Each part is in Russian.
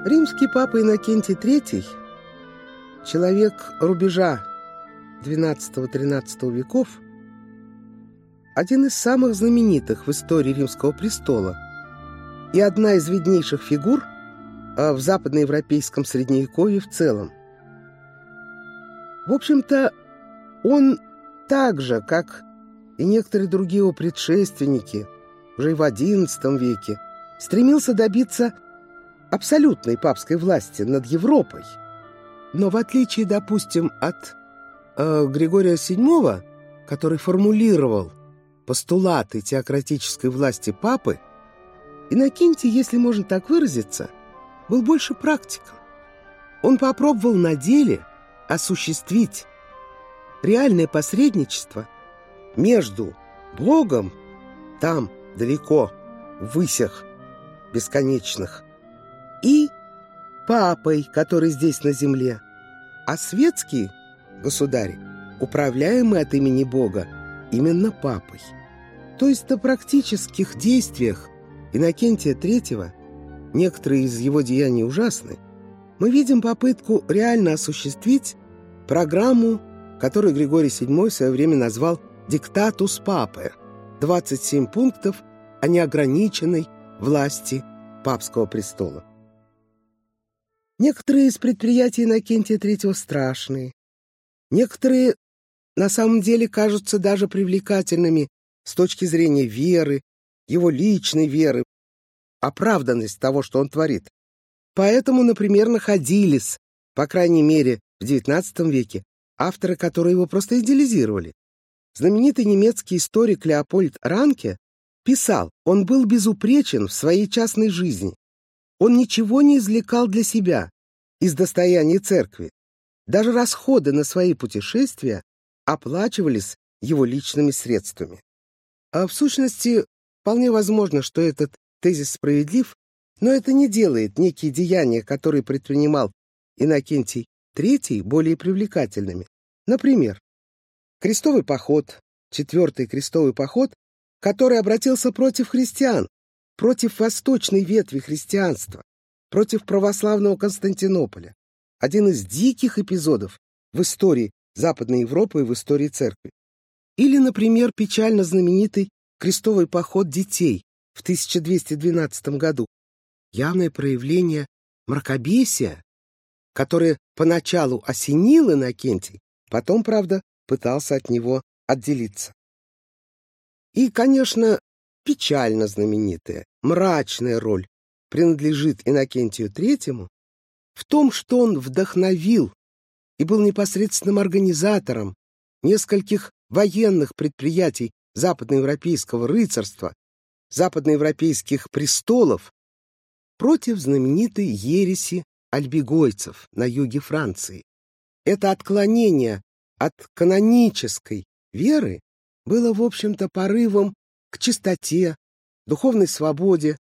Римский папа Иннокентий III, человек рубежа XII-XIII веков, один из самых знаменитых в истории Римского престола и одна из виднейших фигур в западноевропейском средневековье в целом. В общем-то, он так же, как и некоторые другие его предшественники, уже и в XI веке, стремился добиться абсолютной папской власти над Европой. Но в отличие, допустим, от Григория VII, который формулировал постулаты теократической власти папы, Иннокентий, если можно так выразиться, был больше практиком. Он попробовал на деле осуществить реальное посредничество между Богом, там, далеко, в высях бесконечных, и папой, который здесь на земле. А светские государи, управляемые от имени Бога, именно папой. То есть на практических действиях Иннокентия III, некоторые из его деяний ужасны, мы видим попытку реально осуществить программу, которую Григорий VII в свое время назвал «Диктатус Папе» — 27 пунктов о неограниченной власти папского престола. Некоторые из предприятий Иннокентия III страшные, некоторые на самом деле кажутся даже привлекательными с точки зрения веры, его личной веры, оправданность того, что он творит. Поэтому, например, находились, по крайней мере, в XIX веке, авторы, которые его просто идеализировали. Знаменитый немецкий историк Леопольд Ранке писал: он был безупречен в своей частной жизни. Он ничего не извлекал для себя из достояния церкви. Даже расходы на свои путешествия оплачивались его личными средствами. А в сущности, вполне возможно, что этот тезис справедлив, но это не делает некие деяния, которые предпринимал Иннокентий III, более привлекательными. Например, крестовый поход, Четвертый крестовый поход, который обратился против христиан, против восточной ветви христианства, против православного Константинополя. Один из диких эпизодов в истории Западной Европы и в истории церкви. Или, например, печально знаменитый крестовый поход детей в 1212 году. Явное проявление мракобесия, которое поначалу осенил Иннокентий, потом, правда, пытался от него отделиться. И, конечно, печально знаменитая, мрачная роль принадлежит Иннокентию III в том, что он вдохновил и был непосредственным организатором нескольких военных предприятий западноевропейского рыцарства, западноевропейских престолов против знаменитой ереси альбигойцев на юге Франции. Это отклонение от канонической веры было, в общем-то, порывом к чистоте, духовной свободе.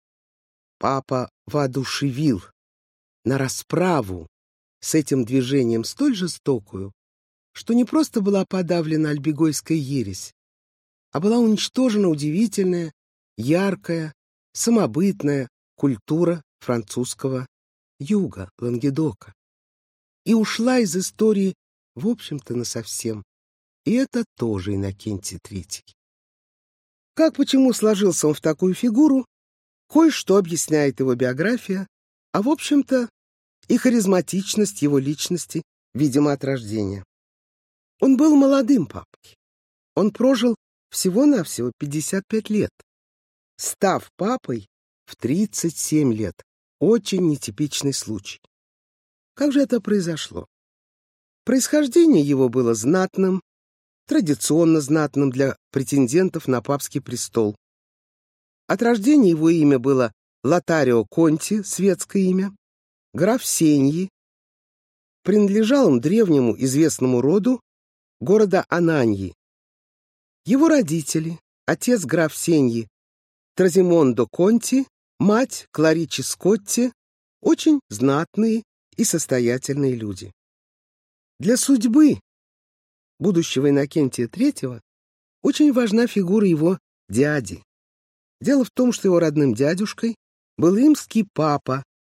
Папа воодушевил на расправу с этим движением столь жестокую, что не просто была подавлена альбигойская ересь, а была уничтожена удивительная, яркая, самобытная культура французского юга, Лангедока. И ушла из истории, в общем-то, насовсем. И это тоже Иннокентий III. Как, почему сложился он в такую фигуру, кое-что объясняет его биография, а, в общем-то, и харизматичность его личности, видимо, от рождения. Он был молодым папой. Он прожил всего-навсего 55 лет, став папой в 37 лет. Очень нетипичный случай. Как же это произошло? Происхождение его было знатным, традиционно знатным для претендентов на папский престол. От рождения его имя было Лотарио Конти, светское имя, граф Сеньи. Принадлежал он древнему известному роду города Ананьи. Его родители, отец граф Сеньи Тразимондо Конти, мать Кларичи Скотти, очень знатные и состоятельные люди. Для судьбы будущего Иннокентия III очень важна фигура его дяди. Дело в том, что его родным дядюшкой был римский папа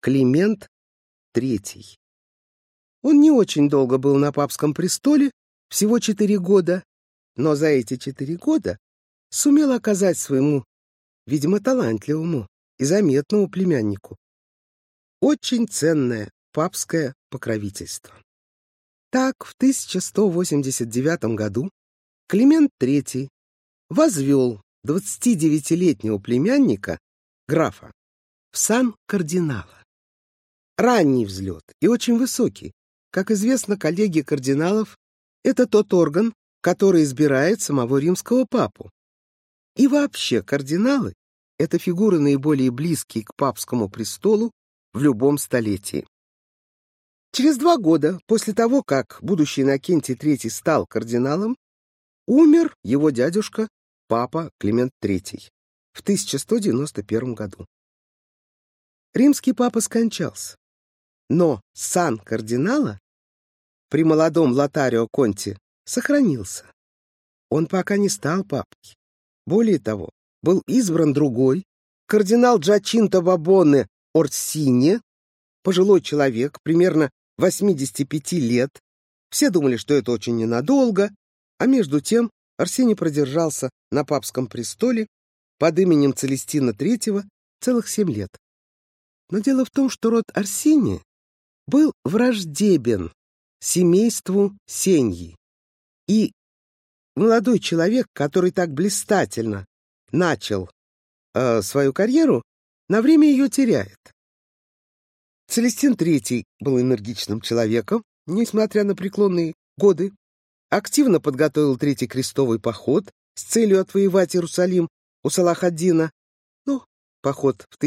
Климент III. Он не очень долго был на папском престоле, всего 4 года, но за эти 4 года сумел оказать своему, видимо, талантливому и заметному племяннику очень ценное папское покровительство. Так, в 1189 году Климент III возвел 29-летнего племянника, графа, в сан кардинала. Ранний взлет и очень высокий. Как известно, коллегия кардиналов — это тот орган, который избирает самого римского папу. И вообще кардиналы — это фигуры, наиболее близкие к папскому престолу в любом столетии. Через 2 года после того, как будущий Иннокентий III стал кардиналом, умер его дядюшка, папа Климент III, в 1191 году. Римский папа скончался, но сан кардинала при молодом Лотарио Конти сохранился. Он пока не стал папой. Более того, был избран другой, кардинал Джачинто Бабоне Орсини, пожилой человек, примерно 85 лет. Все думали, что это очень ненадолго, а между тем Арсений продержался на папском престоле под именем Целестина III целых 7 лет. Но дело в том, что род Арсения был враждебен семейству Сеньи, и молодой человек, который так блистательно начал свою карьеру, на время ее теряет. Целестин III был энергичным человеком, несмотря на преклонные годы, активно подготовил Третий крестовый поход с целью отвоевать Иерусалим у Салах-ад-Дина, но поход в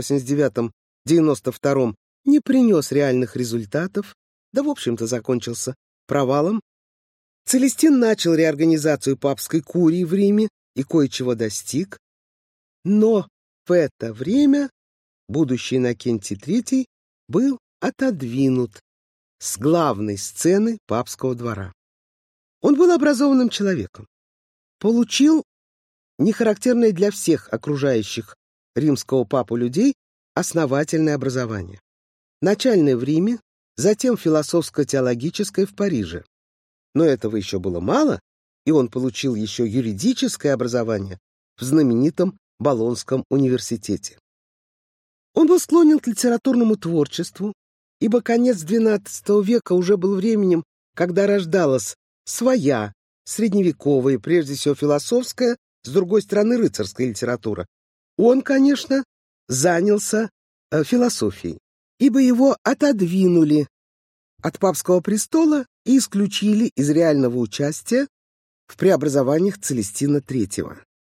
1189-92 не принес реальных результатов, да, в общем-то, закончился провалом. Целестин начал реорганизацию папской курии в Риме и кое-чего достиг, но в это время будущий Иннокентий III был отодвинут с главной сцены папского двора. Он был образованным человеком, получил нехарактерное для всех окружающих римского папу людей основательное образование. Начальное в Риме, затем философско-теологическое в Париже. Но этого еще было мало, и он получил еще юридическое образование в знаменитом Болонском университете. Он был склонен к литературному творчеству, ибо конец XII века уже был временем, когда рождалась своя, средневековая, прежде всего философская, с другой стороны рыцарская литература. Он, конечно, занялся философией, ибо его отодвинули от папского престола и исключили из реального участия в преобразованиях Целестина III.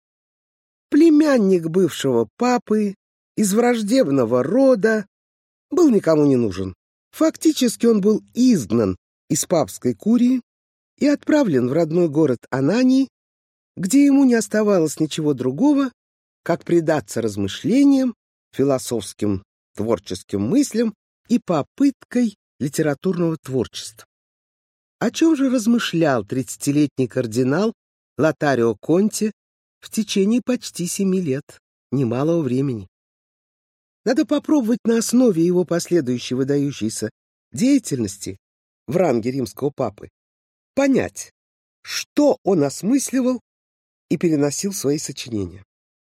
Племянник бывшего папы из враждебного рода был никому не нужен. Фактически он был изгнан из папской курии и отправлен в родной город Анании, где ему не оставалось ничего другого, как предаться размышлениям, философским творческим мыслям и попыткой литературного творчества. О чем же размышлял 30-летний кардинал Лотарио Конти в течение почти 7 лет, немалого времени? Надо попробовать на основе его последующей выдающейся деятельности в ранге римского папы понять, что он осмысливал и переносил в свои сочинения.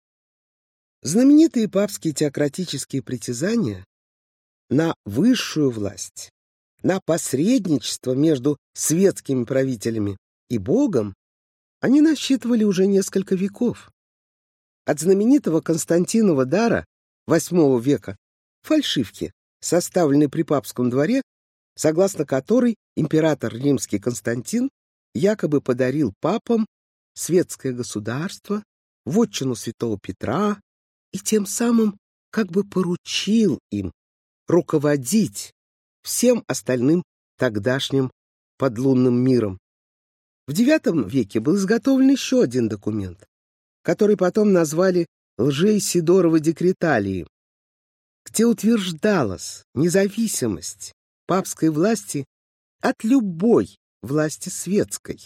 Знаменитые папские теократические притязания на высшую власть, на посредничество между светскими правителями и Богом они насчитывали уже несколько веков. От знаменитого Константинова дара VIII века фальшивки, составленной при папском дворе, согласно которой император римский Константин якобы подарил папам светское государство, вотчину святого Петра и тем самым как бы поручил им руководить всем остальным тогдашним подлунным миром. В IX веке был изготовлен еще один документ, который потом назвали Лжеисидоровой декреталией, где утверждалась независимость папской власти от любой власти светской.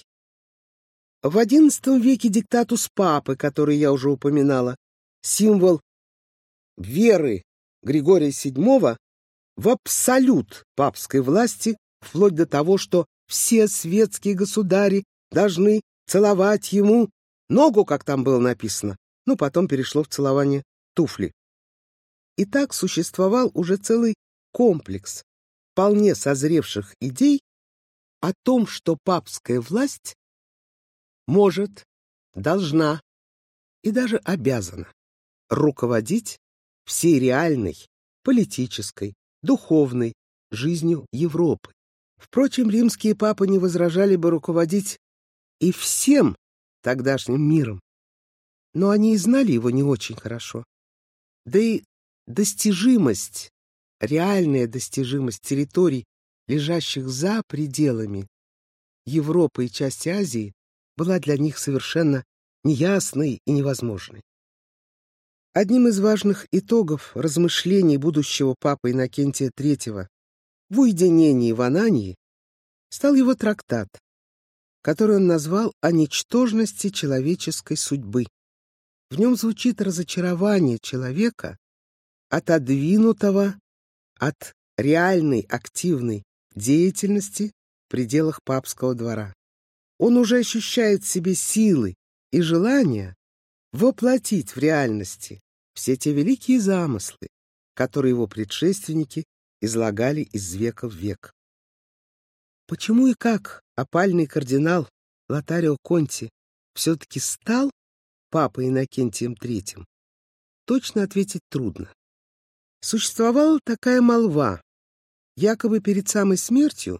В XI веке диктатус папы, который я уже упоминала, символ веры Григория VII, в абсолют папской власти, вплоть до того, что все светские государи должны целовать ему ногу, как там было написано, но потом перешло в целование туфли. И так существовал уже целый комплекс вполне созревших идей о том, что папская власть может, должна и даже обязана руководить всей реальной, политической, духовной жизнью Европы. Впрочем, римские папы не возражали бы руководить и всем тогдашним миром, но они и знали его не очень хорошо. Да и достижимость, реальная достижимость территорий, лежащих за пределами Европы и части Азии, была для них совершенно неясной и невозможной. Одним из важных итогов размышлений будущего папы Иннокентия III в уединении в Анании стал его трактат, который он назвал «О ничтожности человеческой судьбы». В нем звучит разочарование человека, отодвинутого от реальной активной деятельности в пределах папского двора. Он уже ощущает в себе силы и желания воплотить в реальности все те великие замыслы, которые его предшественники излагали из века в век. Почему и как опальный кардинал Лотарио Конти все-таки стал папой Иннокентием III, точно ответить трудно. Существовала такая молва, якобы перед самой смертью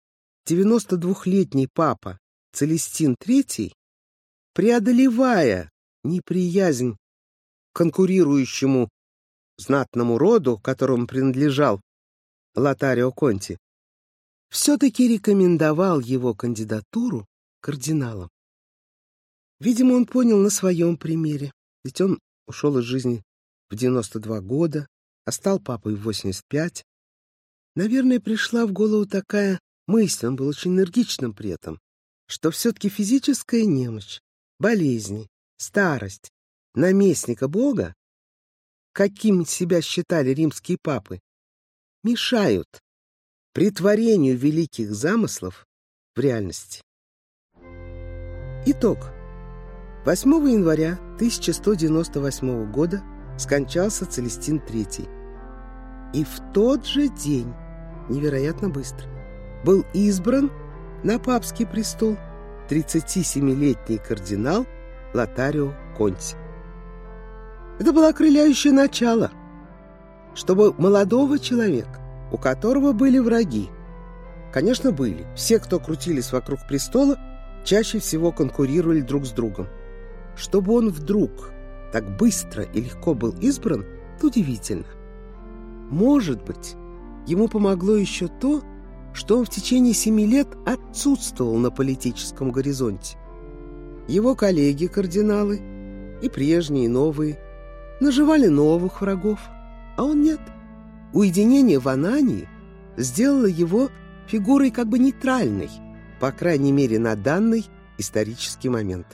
92-летний папа Целестин III, преодолевая неприязнь к конкурирующему знатному роду, которому принадлежал Лотарио Конти, все-таки рекомендовал его кандидатуру кардиналам. Видимо, он понял на своем примере, ведь он ушел из жизни в 92 года, а стал папой в 85. Наверное, пришла в голову такая мысль, он был очень энергичным при этом, что все-таки физическая немощь, болезни, старость наместника Бога, каким себя считали римские папы, мешают претворению великих замыслов в реальности. Итог. 8 января 1198 года скончался Целестин III. И в тот же день, невероятно быстро, был избран на папский престол 37-летний кардинал Лотарио Конти. Это было окрыляющее начало, чтобы молодого человека, у которого были враги, конечно, были, все, кто крутились вокруг престола, чаще всего конкурировали друг с другом, чтобы он вдруг так быстро и легко был избран, это удивительно. Может быть, ему помогло еще то, что он в течение 7 лет отсутствовал на политическом горизонте. Его коллеги-кардиналы, и прежние, и новые, наживали новых врагов, а он нет. Уединение в Анании сделало его фигурой как бы нейтральной, по крайней мере, на данный исторический момент.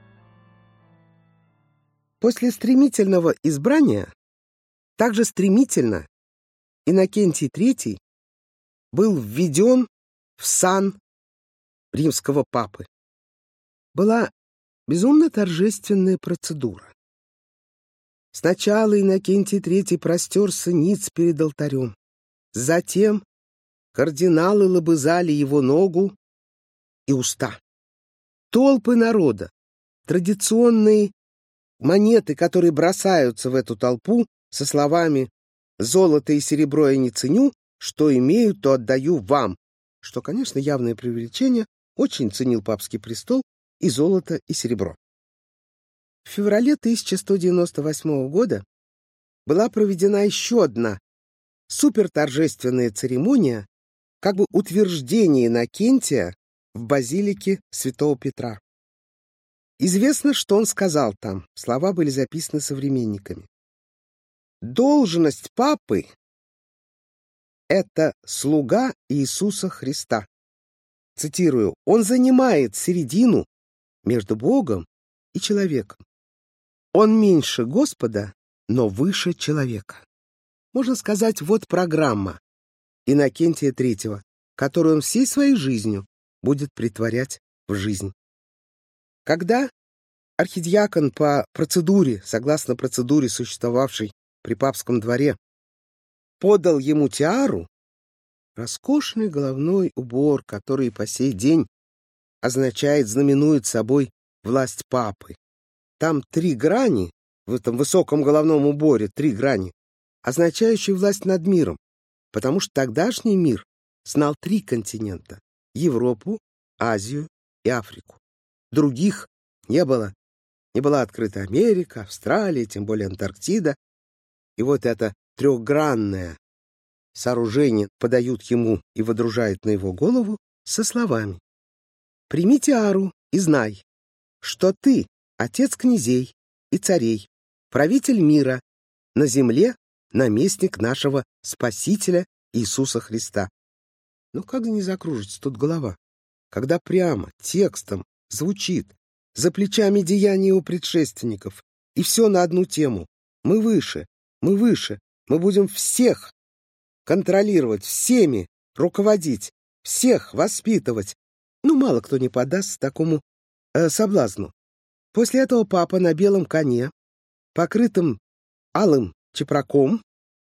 После стремительного избрания, также стремительно, Иннокентий III был введен в сан римского папы. Была безумно торжественная процедура. Сначала Иннокентий III простерся ниц перед алтарем. Затем кардиналы лобызали его ногу и уста. Толпы народа, традиционные монеты, которые бросаются в эту толпу со словами «золото и серебро я не ценю, что имею, то отдаю вам», что, конечно, явное преувеличение, очень ценил папский престол и золото, и серебро. В феврале 1198 года была проведена еще одна суперторжественная церемония, как бы утверждение Иннокентия в базилике Святого Петра. Известно, что он сказал там, слова были записаны современниками. «Должность папы — это слуга Иисуса Христа». Цитирую, «Он занимает середину между Богом и человеком. Он меньше Господа, но выше человека». Можно сказать, вот программа Иннокентия III, которую он всей своей жизнью будет претворять в жизнь. Когда архидиакон по процедуре, согласно процедуре, существовавшей при папском дворе, подал ему тиару, роскошный головной убор, который по сей день знаменует собой власть папы. Там 3 грани, в этом высоком головном уборе 3 грани, означающие власть над миром, потому что тогдашний мир знал 3 континента — Европу, Азию и Африку. Других не было. Не была открыта Америка, Австралия, тем более Антарктида. И вот это 3-гранное сооружение подают ему и водружают на его голову со словами: «Прими тиару и знай, что ты отец князей и царей, правитель мира, на земле наместник нашего Спасителя Иисуса Христа». Ну как не закружится тут голова, когда прямо текстом звучит за плечами деяния его предшественников, и все на одну тему: мы выше, мы будем всех контролировать, всеми руководить, всех воспитывать. Ну, мало кто не поддастся такому соблазну. После этого папа на белом коне, покрытым алым чепраком,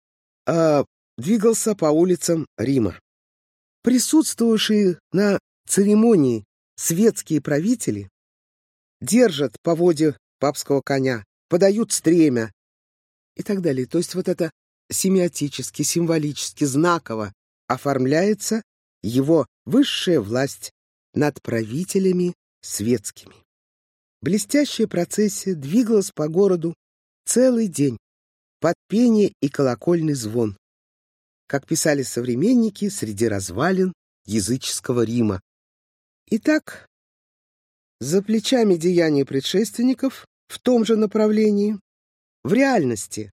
двигался по улицам Рима. Присутствовавшие на церемонии светские правители держат поводья папского коня, подают стремя и так далее. То есть вот это семиотически, символически, знаково оформляется его высшая власть над правителями светскими. Блестящая процессия двигалась по городу целый день под пение и колокольный звон, как писали современники, среди развалин языческого Рима. Итак, за плечами деяний предшественников в том же направлении, в реальности,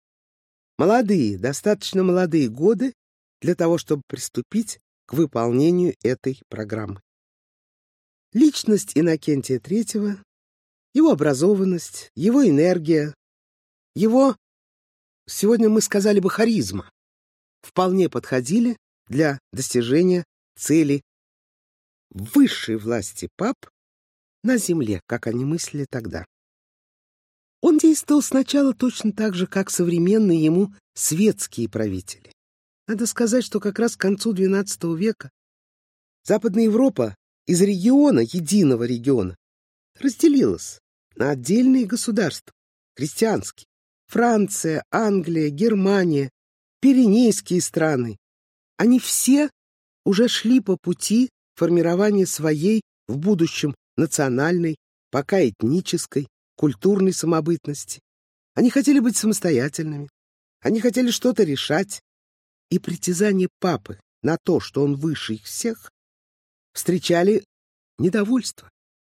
достаточно молодые годы для того, чтобы приступить к выполнению этой программы. Личность Иннокентия III, его образованность, его энергия, его, сегодня мы сказали бы, харизма, вполне подходили для достижения цели высшей власти пап на земле, как они мыслили тогда. Он действовал сначала точно так же, как современные ему светские правители. Надо сказать, что как раз к концу XII века Западная Европа из региона, единого региона, разделилась на отдельные государства, христианские. Франция, Англия, Германия, Пиренейские страны. Они все уже шли по пути формирования своей в будущем национальной, пока этнической, культурной самобытности. Они хотели быть самостоятельными, они хотели что-то решать, и притязание папы на то, что он выше их всех, встречали недовольство.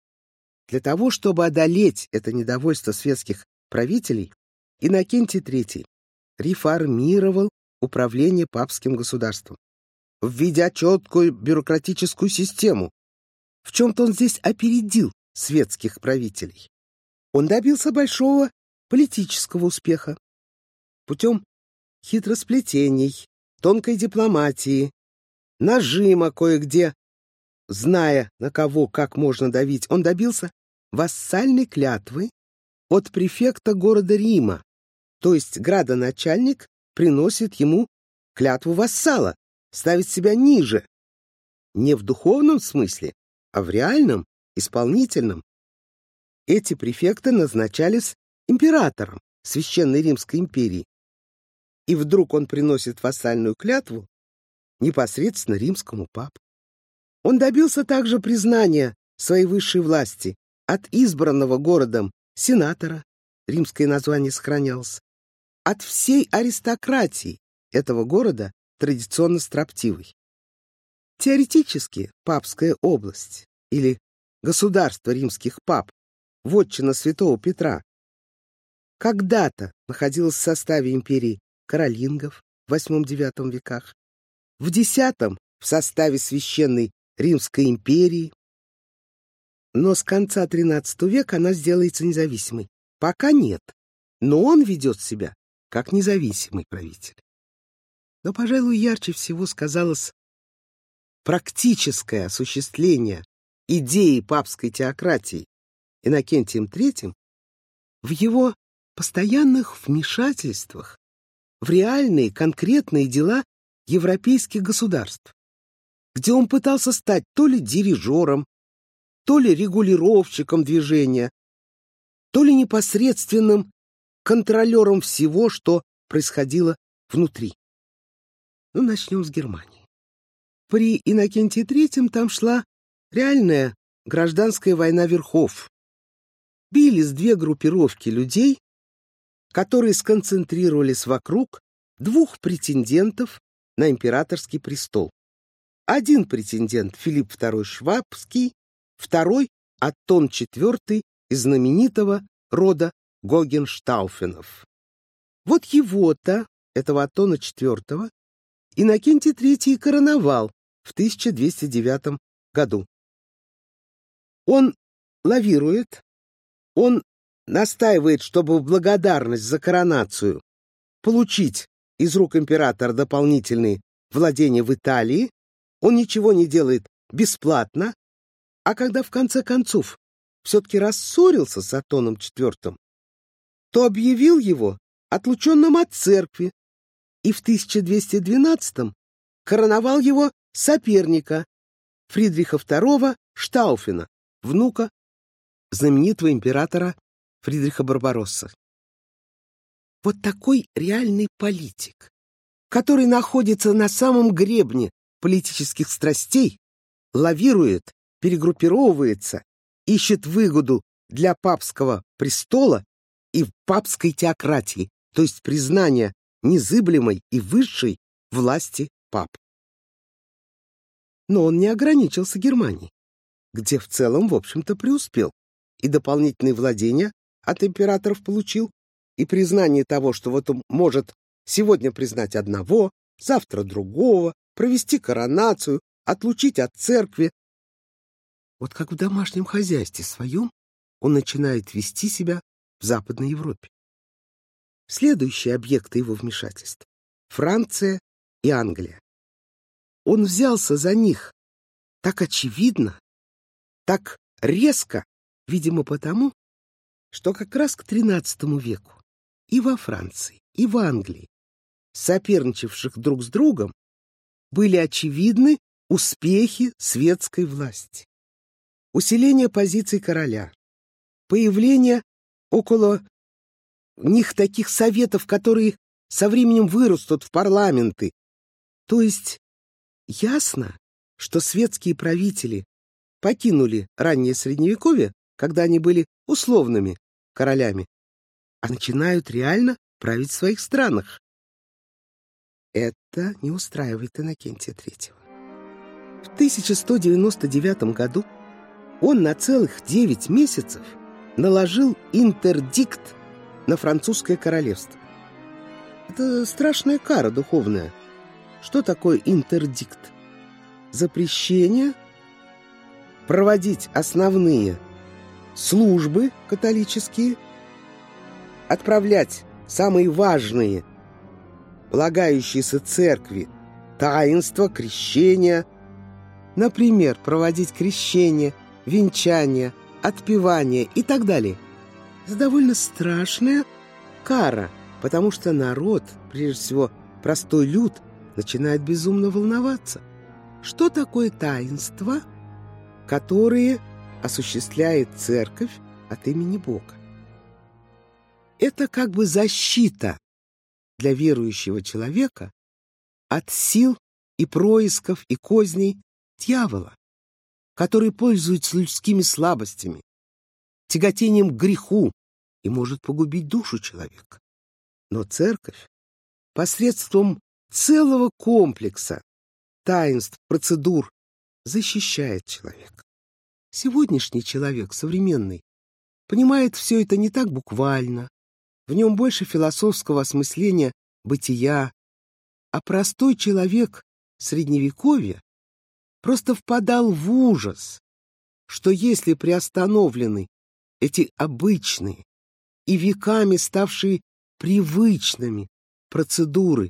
Для того, чтобы одолеть это недовольство светских правителей, Иннокентий III реформировал управление папским государством, введя четкую бюрократическую систему. В чем-то он здесь опередил светских правителей. Он добился большого политического успеха путем хитросплетений, тонкой дипломатии, нажима кое-где, зная, на кого как можно давить. Он добился вассальной клятвы от префекта города Рима, то есть градоначальник приносит ему клятву вассала, ставит себя ниже, не в духовном смысле, а в реальном, исполнительном. Эти префекты назначались императором Священной Римской империи. И вдруг он приносит вассальную клятву непосредственно римскому папу. Он добился также признания своей высшей власти от избранного городом сенатора, римское название сохранялось, от всей аристократии этого города, традиционно строптивой. Теоретически папская область или государство римских пап, вотчина святого Петра, когда-то находилась в составе империи каролингов в VIII-IX веках, в X в составе Священной Римской империи, но с конца XIII века она сделается независимой. Пока нет, но он ведет себя как независимый правитель. Но, пожалуй, ярче всего сказалось практическое осуществление идеи папской теократии Иннокентием III в его постоянных вмешательствах в реальные конкретные дела европейских государств, где он пытался стать то ли дирижером, то ли регулировщиком движения, то ли непосредственным контролером всего, что происходило внутри. Ну, начнем с Германии. При Иннокентии III там шла реальная гражданская война верхов. Бились две группировки людей, которые сконцентрировались вокруг двух претендентов на императорский престол. Один претендент — Филипп II Швабский, второй — Оттон IV из знаменитого рода Гогенштауфенов. Вот его-то, этого Оттона IV, Иннокентий III короновал в 1209 году. Он лавирует, он настаивает, чтобы в благодарность за коронацию получить из рук императора дополнительные владения в Италии, он ничего не делает бесплатно, а когда в конце концов все-таки рассорился с Оттоном IV, то объявил его отлученным от церкви и в 1212 короновал его соперника Фридриха II Штауфена, внука знаменитого императора Фридриха Барбароссы. Вот такой реальный политик, который находится на самом гребне политических страстей, лавирует, перегруппировывается, ищет выгоду для папского престола и папской теократии, то есть признания незыблемой и высшей власти пап. Но он не ограничился Германией, где в целом, в общем-то, преуспел, и дополнительные владения от императоров получил, и признание того, что вот он может сегодня признать одного, завтра другого, провести коронацию, отлучить от церкви. Вот как в домашнем хозяйстве своем он начинает вести себя в Западной Европе. Следующие объекты его вмешательства — Франция и Англия. Он взялся за них так очевидно, так резко, видимо потому, что как раз к XIII веку и во Франции, и в Англии, соперничавших друг с другом, были очевидны успехи светской власти. Усиление позиций короля, появление около них таких советов, которые со временем вырастут в парламенты. То есть ясно, что светские правители покинули раннее Средневековье, когда они были условными королями, а начинают реально править в своих странах. Это не устраивает Иннокентия III. В 1199 году он на целых 9 месяцев наложил интердикт на французское королевство. Это страшная кара духовная. Что такое интердикт? Запрещение проводить основные службы католические, отправлять самые важные, полагающиеся церкви, таинства, крещения, например, проводить крещение, венчание, отпевание и так далее. Это довольно страшная кара, потому что народ, прежде всего простой люд, начинает безумно волноваться. Что такое таинства, которые осуществляет церковь от имени Бога? Это как бы защита для верующего человека от сил и происков и козней дьявола, который пользуется людскими слабостями, тяготением к греху и может погубить душу человека. Но церковь посредством целого комплекса таинств, процедур защищает человека. Сегодняшний человек, современный, понимает все это не так буквально, в нем больше философского осмысления бытия, а простой человек Средневековья просто впадал в ужас, что если приостановлены эти обычные и веками ставшие привычными процедуры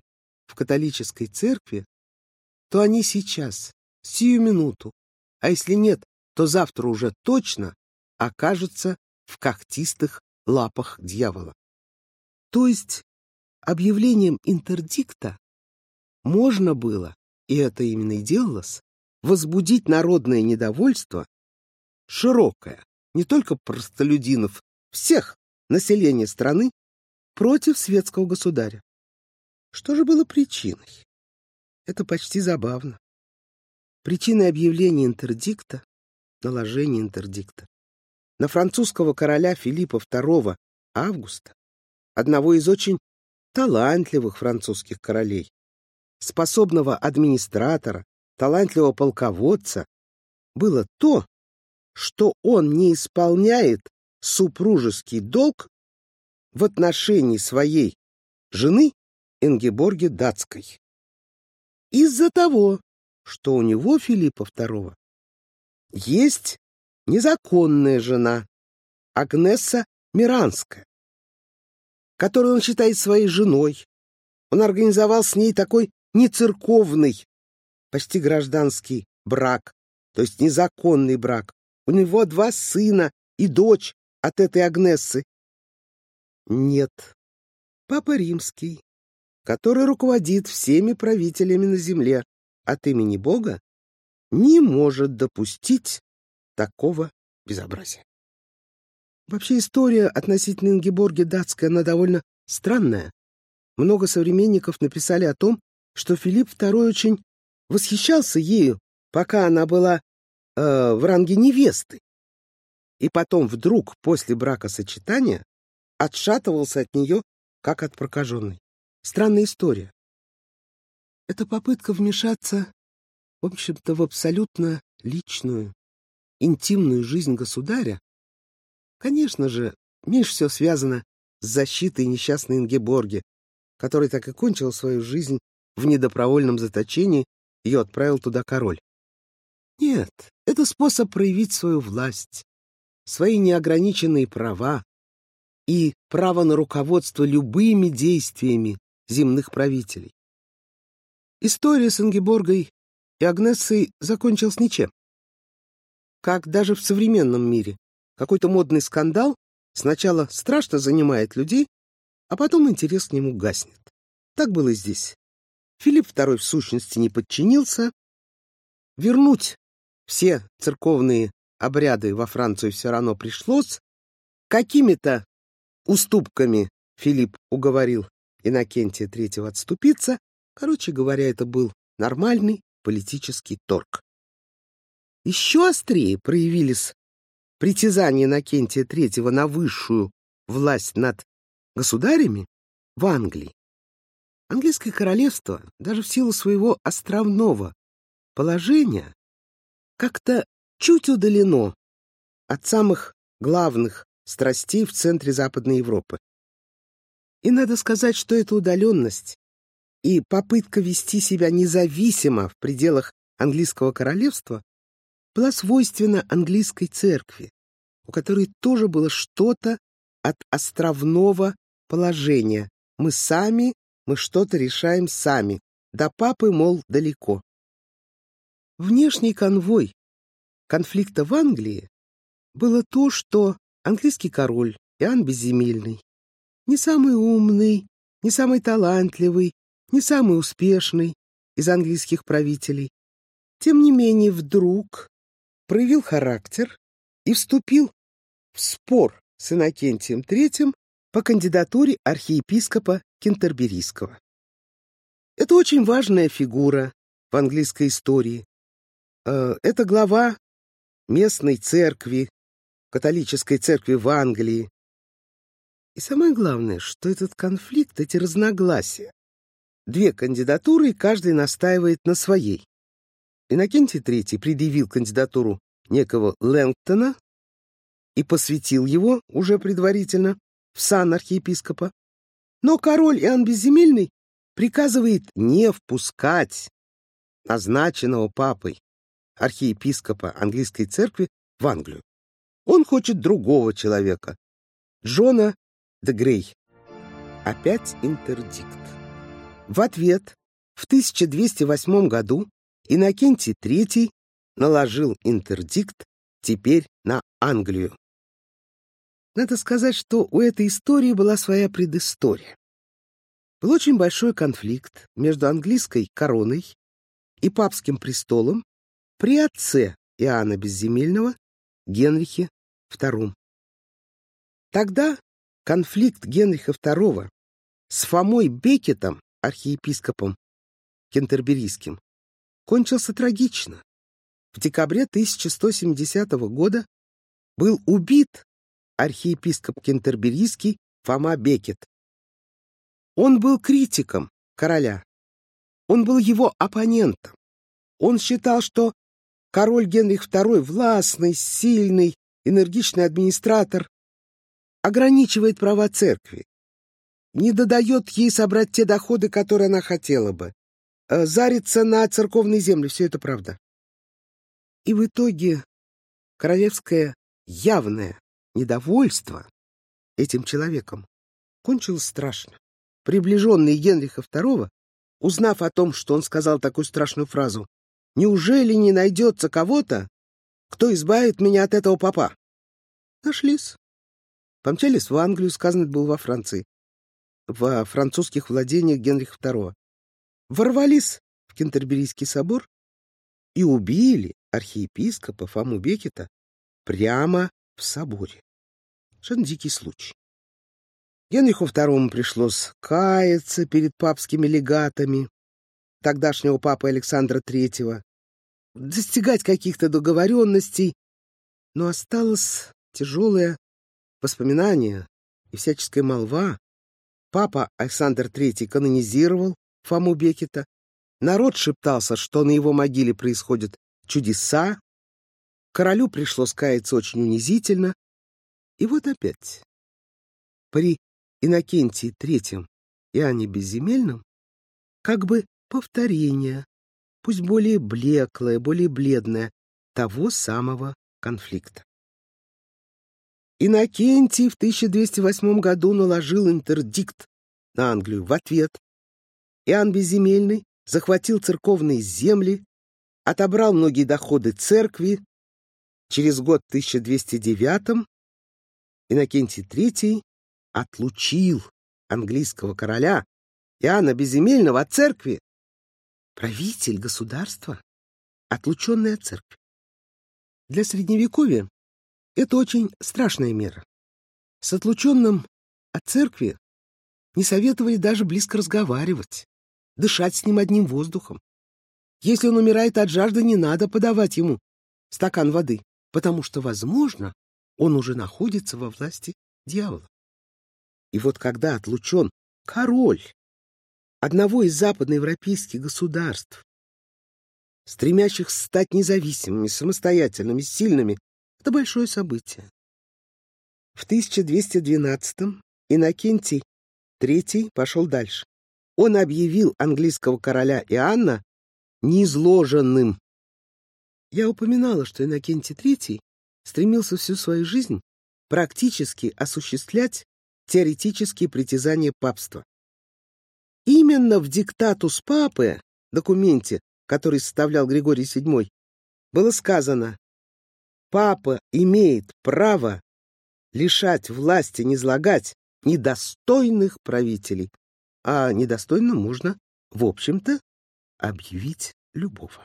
в католической церкви, то они сейчас, сию минуту, а если нет, то завтра уже точно окажутся в когтистых лапах дьявола. То есть объявлением интердикта можно было, и это именно и делалось, возбудить народное недовольство широкое, не только простолюдинов, всех населения страны, против светского государя. Что же было причиной? Это почти забавно. Причиной объявления интердикта, наложения интердикта на французского короля Филиппа II Августа, одного из очень талантливых французских королей, способного администратора, талантливого полководца, было то, что он не исполняет супружеский долг в отношении своей жены Ингеборги Датской. Из-за того, что у него, Филиппа II, есть незаконная жена Агнесса Миранская, которую он считает своей женой. Он организовал с ней такой нецерковный, почти гражданский брак, то есть незаконный брак. У него 2 сына и дочь от этой Агнессы. Нет, Папа Римский, который руководит всеми правителями на земле от имени Бога, не может допустить такого безобразия. Вообще история относительно Ингеборги Датской, она довольно странная. Много современников написали о том, что Филипп II очень восхищался ею, пока она была в ранге невесты, и потом вдруг после бракосочетания отшатывался от нее, как от прокаженной. Странная история. Это попытка вмешаться, в общем-то, в абсолютно личную, интимную жизнь государя, конечно же, меньше всего связано с защитой несчастной Ингеборги, которая так и кончила свою жизнь в недобровольном заточении, ее отправил туда король. Нет, это способ проявить свою власть, свои неограниченные права и право на руководство любыми действиями земных правителей. История с Ингеборгой и Агнессой закончилась ничем. Как даже в современном мире какой-то модный скандал сначала страшно занимает людей, а потом интерес к нему гаснет. Так было и здесь. Филипп II в сущности не подчинился. Вернуть все церковные обряды во Францию все равно пришлось. Какими-то уступками Филипп уговорил Иннокентия III отступиться. Короче говоря, это был нормальный политический торг. Еще острее проявились притязания Иннокентия III на высшую власть над государями в Англии. Английское королевство, даже в силу своего островного положения, как-то чуть удалено от самых главных страстей в центре Западной Европы. И надо сказать, что эта удаленность и попытка вести себя независимо в пределах английского королевства была свойственна английской церкви, у которой тоже было что-то от островного положения. Мы что-то решаем сами, до папы, мол, далеко. Внешний конвой конфликта в Англии было то, что английский король Иоанн Безземельный, не самый умный, не самый талантливый, не самый успешный из английских правителей, тем не менее вдруг проявил характер и вступил в спор с Иннокентием III по кандидатуре архиепископа Кентерберийского. Это очень важная фигура в английской истории. Это глава местной церкви, католической церкви в Англии. И самое главное, что этот конфликт, эти разногласия, 2 кандидатуры, и каждый настаивает на своей. Иннокентий III предъявил кандидатуру некого Лэнгтона и посвятил его уже предварительно в сан архиепископа. Но король Иоанн Безземельный приказывает не впускать назначенного папой архиепископа английской церкви в Англию. Он хочет другого человека, Джона де Грей. Опять интердикт. В ответ В 1208 году Иннокентий III наложил интердикт теперь на Англию. Надо сказать, что у этой истории была своя предыстория. Был очень большой конфликт между английской короной и папским престолом при отце Иоанна Безземельного Генрихе II. Тогда конфликт Генриха II с Фомой Беккетом, архиепископом кентерберийским, кончился трагично. В декабре 1170 года был убит архиепископ кентерберийский Фома Беккет. Он был критиком короля. Он был его оппонентом. Он считал, что король Генрих II, властный, сильный, энергичный администратор, ограничивает права церкви, не додает ей собрать те доходы, которые она хотела бы, зарится на церковные земли. Все это правда. И в итоге королевское явное недовольство этим человеком кончилось страшно. Приближенные Генриха II, узнав о том, что он сказал такую страшную фразу: «Неужели не найдется кого-то, кто избавит меня от этого попа?» Нашлись. Помчались в Англию, сказано это было во Франции, во французских владениях Генриха II. Ворвались в Кентерберийский собор и убили архиепископа Фому Беккета прямо в соборе. Совершенно дикий случай. Генриху II пришлось каяться перед папскими легатами тогдашнего папы Александра III, достигать каких-то договоренностей, но осталось тяжелое воспоминание и всяческая молва. Папа Александр III канонизировал Фому Беккета. Народ шептался, что на его могиле происходят чудеса. Королю пришлось каяться очень унизительно. И вот опять при Иннокентии III Иоанне Безземельном как бы повторение, пусть более блеклое, более бледное, того самого конфликта. Иннокентий в 1208 году наложил интердикт на Англию. В ответ Иоанн Безземельный захватил церковные земли, отобрал многие доходы церкви. Через год, в 1209, Иннокентий III отлучил английского короля Иоанна Безземельного от церкви. Правитель государства, отлученный от церкви. Для Средневековья это очень страшная мера. С отлученным от церкви не советовали даже близко разговаривать, дышать с ним одним воздухом. Если он умирает от жажды, не надо подавать ему стакан воды, потому что, возможно, он уже находится во власти дьявола. И вот когда отлучен король одного из западноевропейских государств, стремящихся стать независимыми, самостоятельными, сильными, это большое событие. В 1212-м Иннокентий III пошел дальше. Он объявил английского короля Иоанна низложенным. Я упоминала, что Иннокентий III стремился всю свою жизнь практически осуществлять теоретические притязания папства. Именно в диктатус папы, документе, который составлял Григорий VII, было сказано: папа имеет право лишать власти, низлагать недостойных правителей, а недостойным можно, в общем-то, объявить любого.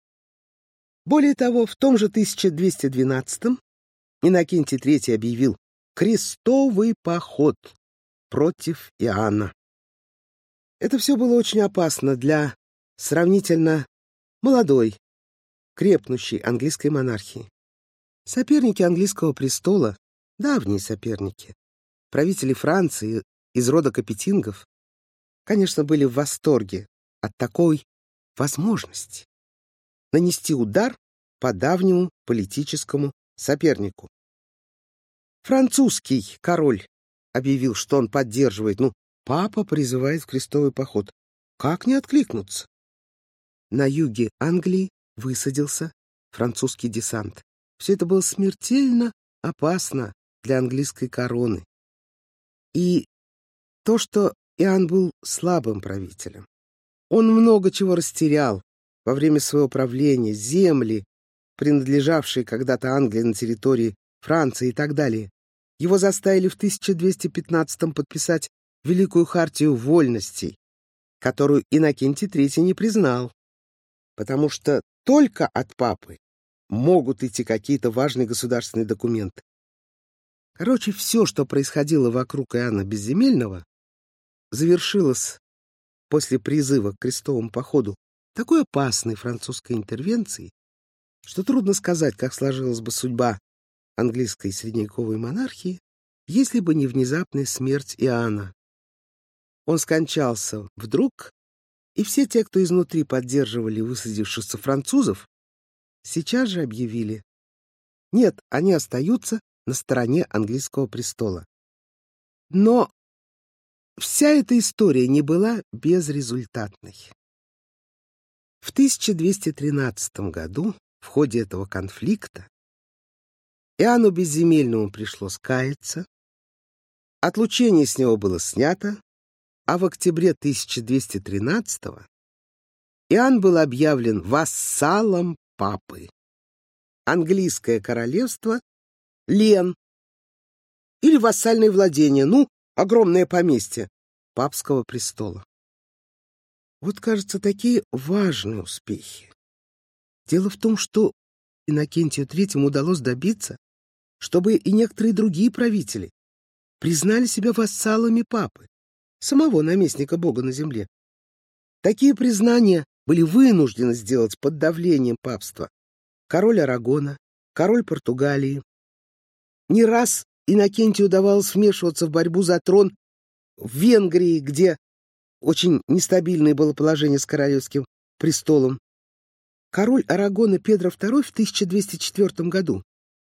Более того, в том же 1212-м Иннокентий III объявил крестовый поход против Иоанна. Это все было очень опасно для сравнительно молодой, крепнущей английской монархии. Соперники английского престола, давние соперники, правители Франции из рода Капетингов, конечно, были в восторге от такой возможности нанести удар по давнему политическому сопернику. Французский король объявил, что он поддерживает, папа призывает в крестовый поход. Как не откликнуться? На юге Англии высадился французский десант. Все это было смертельно опасно для английской короны. И то, что Иоанн был слабым правителем, Он много чего растерял во время своего правления, земли, принадлежавшие когда-то Англии на территории Франции и так далее. Его заставили в 1215-м подписать Великую хартию вольностей, которую Иннокентий III не признал, потому что только от папы могут идти какие-то важные государственные документы. Короче, все, что происходило вокруг Иоанна Безземельного, завершилось после призыва к крестовому походу такой опасной французской интервенцией, что трудно сказать, как сложилась бы судьба английской средневековой монархии, если бы не внезапная смерть Иоанна. Он скончался вдруг, и все те, кто изнутри поддерживали высадившихся французов, сейчас же объявили: нет, они остаются на стороне английского престола. Но вся эта история не была безрезультатной. В 1213 году, в ходе этого конфликта, Иоанну Безземельному пришлось каяться, отлучение с него было снято, а в октябре 1213 Иоанн был объявлен вассалом папы. Английское королевство — лен, или вассальное владение, огромное поместье папского престола. Вот, кажется, такие важные успехи. Дело в том, что Иннокентию III удалось добиться, чтобы и некоторые другие правители признали себя вассалами папы, самого наместника Бога на земле. Такие признания были вынуждены сделать под давлением папства король Арагона, король Португалии. Не раз Иннокентию удавалось вмешиваться в борьбу за трон в Венгрии, где очень нестабильное было положение с королевским престолом. Король Арагона Педро II в 1204 году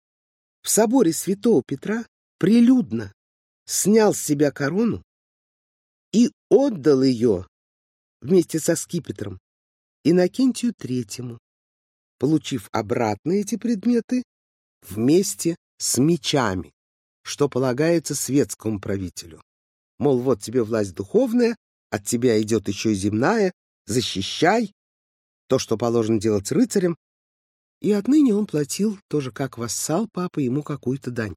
в соборе Святого Петра прилюдно снял с себя корону и отдал ее вместе со скипетром Иннокентию III, получив обратно эти предметы вместе с мечами, что полагается светскому правителю. Мол, вот тебе власть духовная, от тебя идет еще и земная, защищай то, что положено делать рыцарям. И отныне он платил, тоже как вассал папы, ему какую-то дань.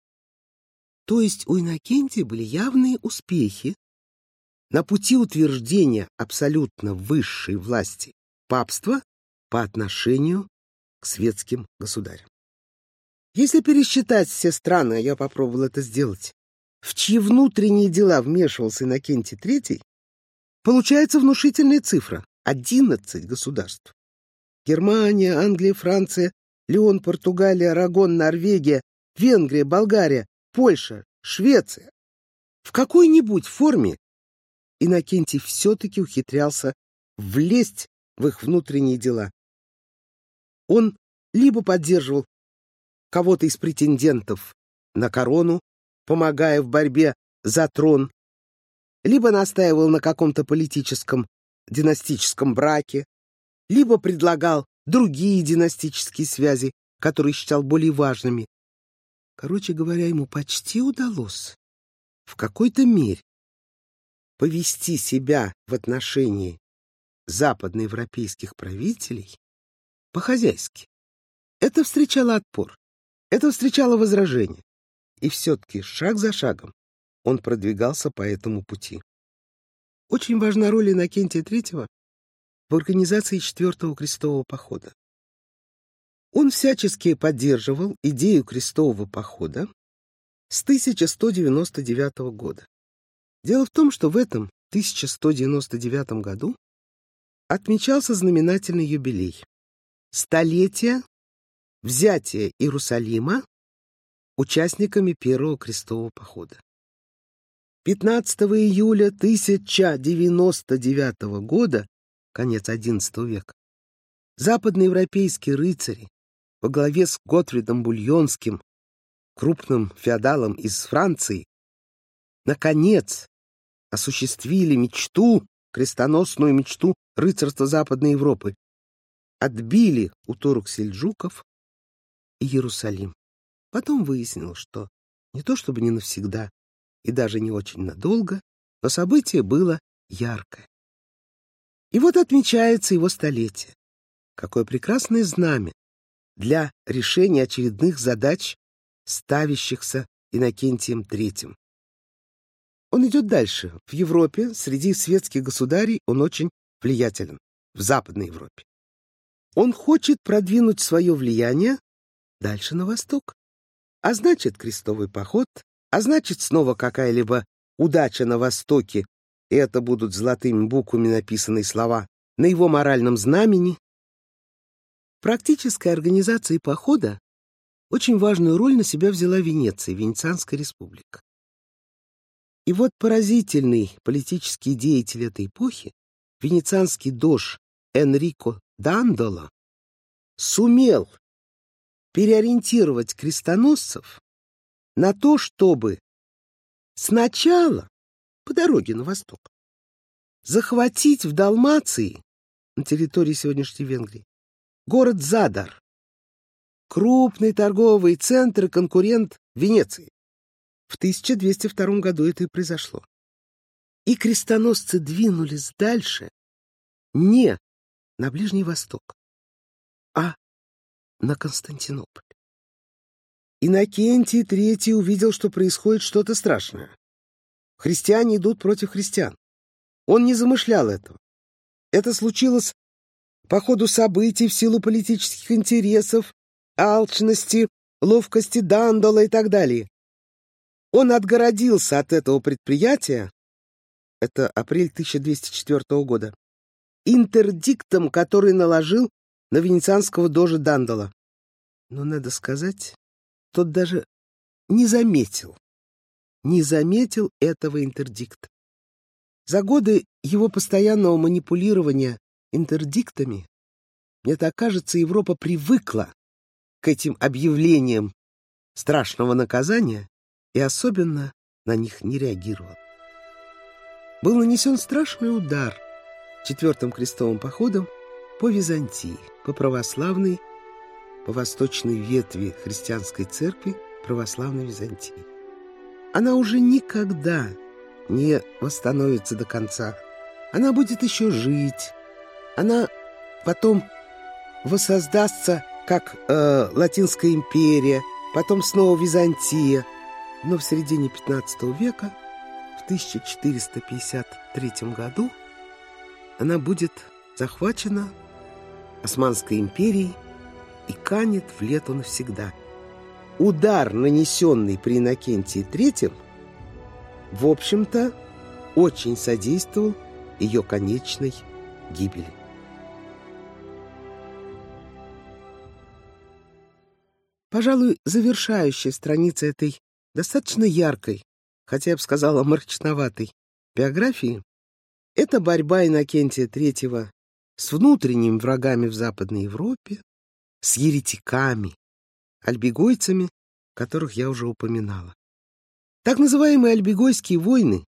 То есть у Иннокентия были явные успехи на пути утверждения абсолютно высшей власти папства по отношению к светским государям. Если пересчитать все страны, а я попробовал это сделать, в чьи внутренние дела вмешивался Иннокентий III, получается внушительная цифра — 11 государств. Германия, Англия, Франция, Леон, Португалия, Арагон, Норвегия, Венгрия, Болгария, Польша, Швеция. В какой-нибудь форме Иннокентий все-таки ухитрялся влезть в их внутренние дела. Он либо поддерживал кого-то из претендентов на корону, помогая в борьбе за трон, либо настаивал на каком-то политическом династическом браке, либо предлагал другие династические связи, которые считал более важными. Короче говоря, ему почти удалось в какой-то мере повести себя в отношении западноевропейских правителей по-хозяйски. Это встречало отпор, это встречало возражения. И все-таки шаг за шагом он продвигался по этому пути. Очень важна роль Иннокентия III в организации Четвертого крестового похода. Он всячески поддерживал идею крестового похода с 1199 года. Дело в том, что в этом 1199 году отмечался знаменательный юбилей — столетие взятия Иерусалима участниками Первого крестового похода. 15 июля 1099 года, конец XI века, западноевропейские рыцари во главе с Готфридом Бульонским, крупным феодалом из Франции, наконец осуществили мечту, крестоносную мечту рыцарства Западной Европы. Отбили у турок-сельджуков Иерусалим. Потом выяснилось, что не то чтобы не навсегда и даже не очень надолго, но событие было яркое. И вот отмечается его столетие. Какое прекрасное знамя для решения очередных задач, ставящихся Иннокентием III. Он идет дальше. В Европе, среди светских государей, он очень влиятелен. В Западной Европе. Он хочет продвинуть свое влияние дальше на восток. А значит, крестовый поход, а значит, снова какая-либо удача на востоке, и это будут золотыми буквами написанные слова на его моральном знамени. В практической организации похода очень важную роль на себя взяла Венеция, Венецианская республика. И вот поразительный политический деятель этой эпохи, венецианский дож Энрико Дандоло, сумел переориентировать крестоносцев на то, чтобы сначала, по дороге на восток, захватить в Далмации, на территории сегодняшней Венгрии, город Задар, крупный торговый центр и конкурент Венеции. В 1202 году это и произошло. И крестоносцы двинулись дальше не на Ближний Восток, а на Константинополь. Иннокентий III увидел, что происходит что-то страшное. Христиане идут против христиан. Он не замышлял этого. Это случилось по ходу событий в силу политических интересов, алчности, ловкости Дандола и так далее. Он отгородился от этого предприятия, это апрель 1204 года, интердиктом, который наложил на венецианского дожа Дандола. Но, надо сказать, тот даже не заметил этого интердикта. За годы его постоянного манипулирования интердиктами, мне так кажется, Европа привыкла к этим объявлениям страшного наказания и особенно на них не реагировала. Был нанесен страшный удар Четвертым крестовым походом по Византии, по православной, по восточной ветви христианской церкви православной Византии. Она уже никогда не восстановится до конца. Она будет еще жить. Она потом воссоздастся как Латинская империя, потом снова Византия. Но в середине XV века, в 1453 году, она будет захвачена Османской империей и канет в лету навсегда. Удар, нанесенный при Иннокентии III, в общем-то, очень содействовал ее конечной гибели. Пожалуй, завершающая страница этой достаточно яркой, хотя я бы сказала мрачноватой, биографии — это борьба Иннокентия III с внутренними врагами в Западной Европе, с еретиками, альбигойцами, которых я уже упоминала. Так называемые альбигойские войны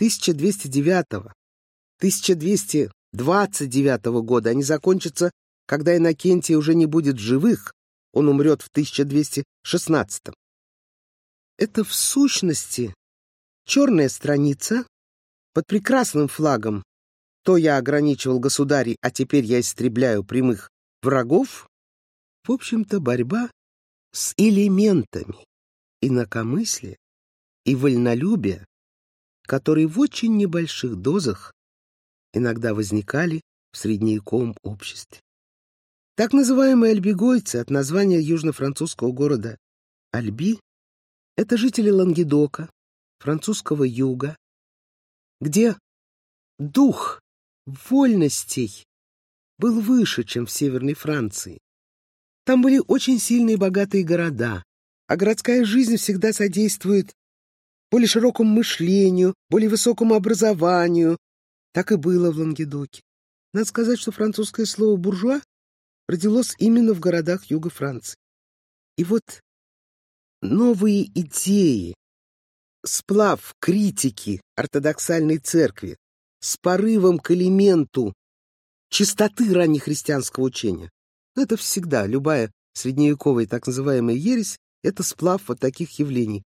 1209-1229 года, они закончатся, когда Иннокентий уже не будет в живых, он умрет в 1216. Это в сущности черная страница под прекрасным флагом «То я ограничивал государей, а теперь я истребляю прямых врагов». В общем-то, борьба с элементами инакомыслия и вольнолюбия, которые в очень небольших дозах иногда возникали в средневековом обществе. Так называемые альбигойцы от названия южно-французского города Альби — это жители Лангедока, французского юга, где дух вольностей был выше, чем в Северной Франции. Там были очень сильные и богатые города, а городская жизнь всегда содействует более широкому мышлению, более высокому образованию. Так и было в Лангедоке. Надо сказать, что французское слово «буржуа» родилось именно в городах юга Франции. И вот новые идеи, сплав критики ортодоксальной церкви с порывом к элементу чистоты раннехристианского учения. Это всегда, любая средневековая так называемая ересь, это сплав вот таких явлений.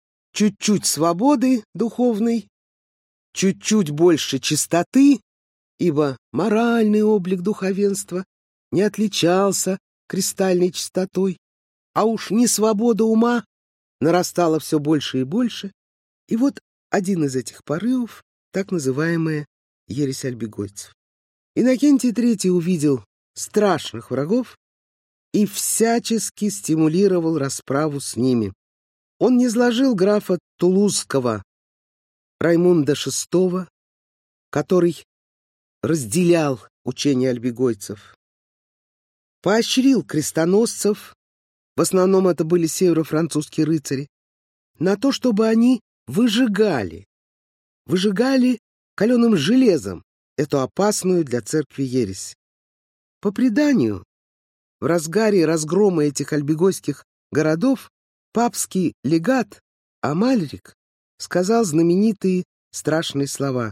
Чуть-чуть свободы духовной, чуть-чуть больше чистоты ибо моральный облик духовенства не отличался кристальной чистотой, а уж несвобода ума нарастала все больше и больше. И вот один из этих порывов — так называемая ересь альбегойцев. Иннокентий III увидел страшных врагов и всячески стимулировал расправу с ними. Он низложил графа Тулузского Раймунда VI, который разделял учение альбегойцев, поощрил крестоносцев, в основном это были северо-французские рыцари, на то, чтобы они выжигали каленым железом эту опасную для церкви ересь. По преданию, в разгаре разгрома этих альбегойских городов папский легат Амальрик сказал знаменитые страшные слова.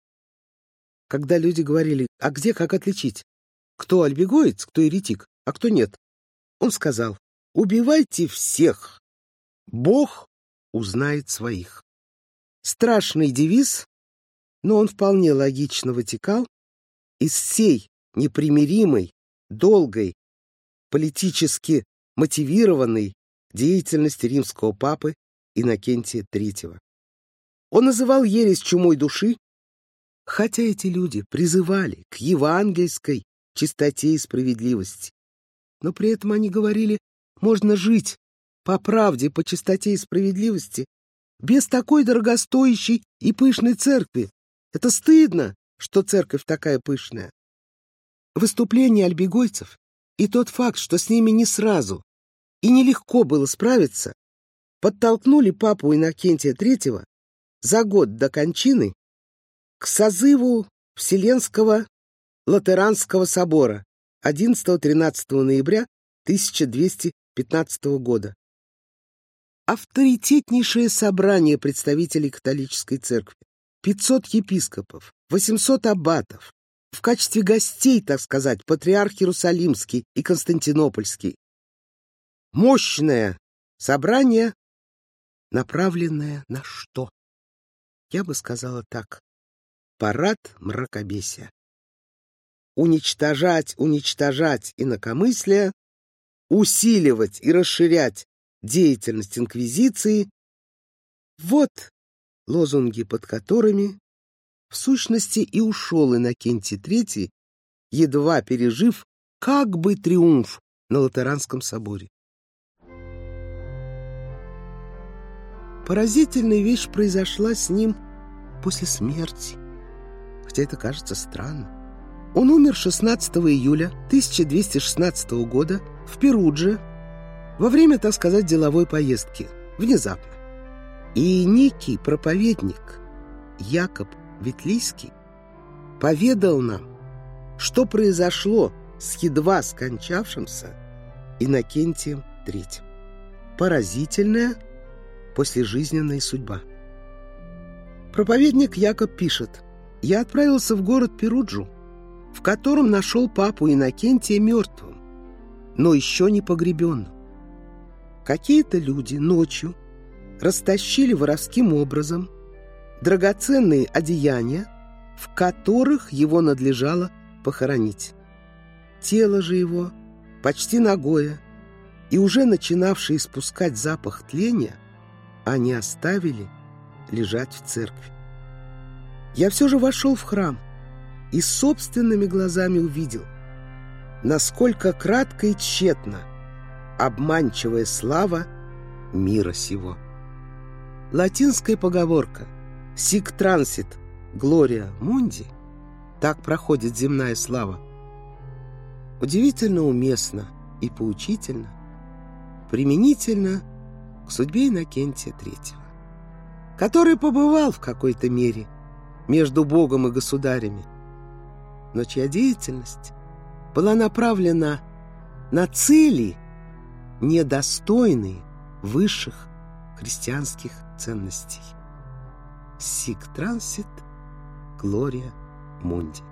Когда люди говорили: а где, как отличить, кто альбегоец, кто еретик, а кто нет? Он сказал: убивайте всех, Бог узнает своих. Страшный девиз, но он вполне логично вытекал из всей непримиримой, долгой, политически мотивированной деятельности римского папы Иннокентия III. Он называл ересь чумой души, хотя эти люди призывали к евангельской чистоте и справедливости. Но при этом они говорили: можно жить по правде, по чистоте и справедливости без такой дорогостоящей и пышной церкви. Это стыдно, что церковь такая пышная. Выступление альбегойцев и тот факт, что с ними не сразу и нелегко было справиться, подтолкнули папу Иннокентия III за год до кончины к созыву Вселенского Латеранского собора 11-13 ноября 1215 года. Авторитетнейшее собрание представителей католической церкви, 500 епископов, 800 аббатов, в качестве гостей, так сказать, патриарх Иерусалимский и Константинопольский. Мощное собрание, направленное на что? Я бы сказала так: парад мракобесия. Уничтожать инакомыслие, усиливать и расширять деятельность инквизиции — вот лозунги, под которыми в сущности и ушел Иннокентий III, едва пережив как бы триумф на Латеранском соборе. Поразительная вещь произошла с ним после смерти, хотя это кажется странным. Он умер 16 июля 1216 года в Перудже во время, так сказать, деловой поездки, внезапно. И некий проповедник Якоб Ветлийский поведал нам, что произошло с едва скончавшимся Иннокентием III. Поразительная послежизненная судьба. Проповедник Якоб пишет: «Я отправился в город Перуджу, в котором нашел папу Иннокентия мертвым, но еще не погребенным. Какие-то люди ночью растащили воровским образом драгоценные одеяния, в которых его надлежало похоронить. Тело же его, почти нагое и уже начинавшее испускать запах тления, они оставили лежать в церкви. Я все же вошел в храм и собственными глазами увидел, насколько кратко и тщетно обманчивая слава мира сего». Латинская поговорка «Sic transit gloria mundi» — так проходит земная слава — удивительно уместна и поучительна, применительно к судьбе Иннокентия III, который побывал в какой-то мере между Богом и государями, но чья деятельность была направлена на цели, недостойные высших христианских ценностей. Sic transit gloria mundi.